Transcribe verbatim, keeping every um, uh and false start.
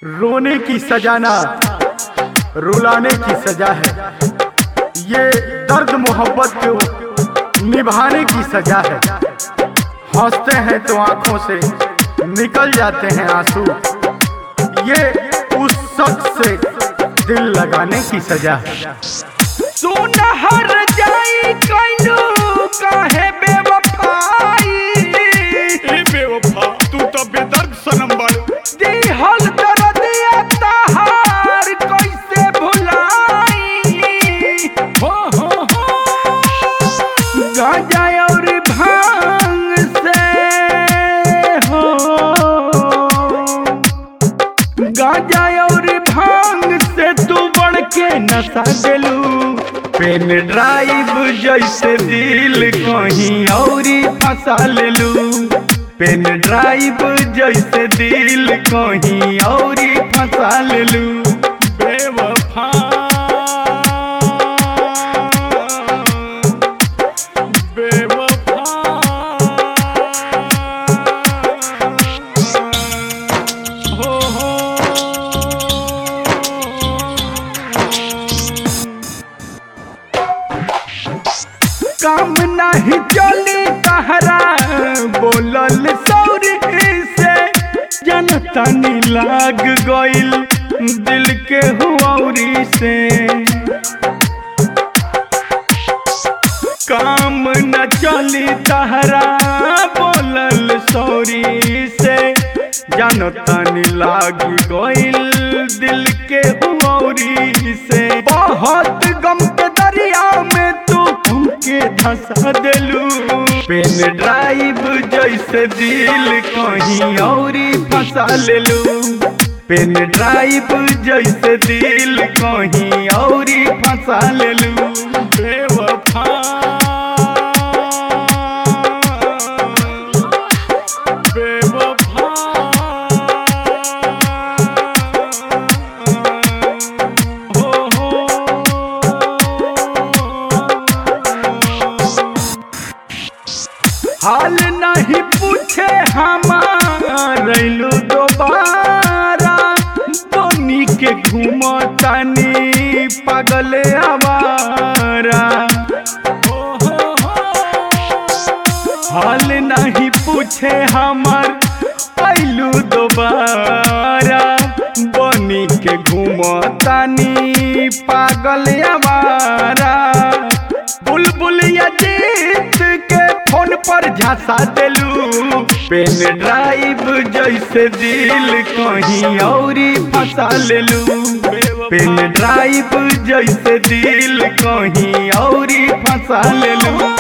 रोने की सजा ना रुलाने की सजा है। ये दर्द मोहब्बत को निभाने की सजा है। हंसते हैं तो आंखों से निकल जाते हैं आंसू। ये उस शख्स से दिल लगाने की सजा है। सोना हर जाई कैलू काहे बेवफाई। ए बेवफा तू तो बेदर्द सनम बाड़ू। दिहल दर्दिया तहार कैसे भुलाई। हो हो हो गांजा और भांग से हो गांजा और भांग से तू बढ़ के नशा गेलू। पेन ड्राइव जैसे दिल कहीं औरी फंसा लेलू। पेन ड्राइव जैसे दिल कहीं औरी फंसा लेलू। बेवफा बेवफा हो हो काम नहीं चली तहरा बोलल सौरी से। जनता नी लाग गइल दिल के हुआरी से। काम न चली तहरा बोलल सौरी से। जनता नी लाग गइल दिल के हुआरी से। बहुत गम के दरिया में तू हमके धंसा देलू। पेन ड्राइव जैसे दिल कहीं औरी फंसा लेलू। पेन ड्राइव जैसे दिल कहीं औरी फंसा लेलू। बेवफा बेवफा हो हो हाल नहीं पूछे हमारू दोबारा। बनी के घूमतानी पागल आवारा। हाल नहीं पूछे हमार पहलू दोबारा। बनी के घूमतानी पागल आवारा। बुलबुल अजीत के फोन पर झांसा देलू। पेन ड्राइव जैसे दिल कहीं औरी फंसा लेलू। पेन ड्राइव जैसे दिल कहीं औरी फंसा लेलू।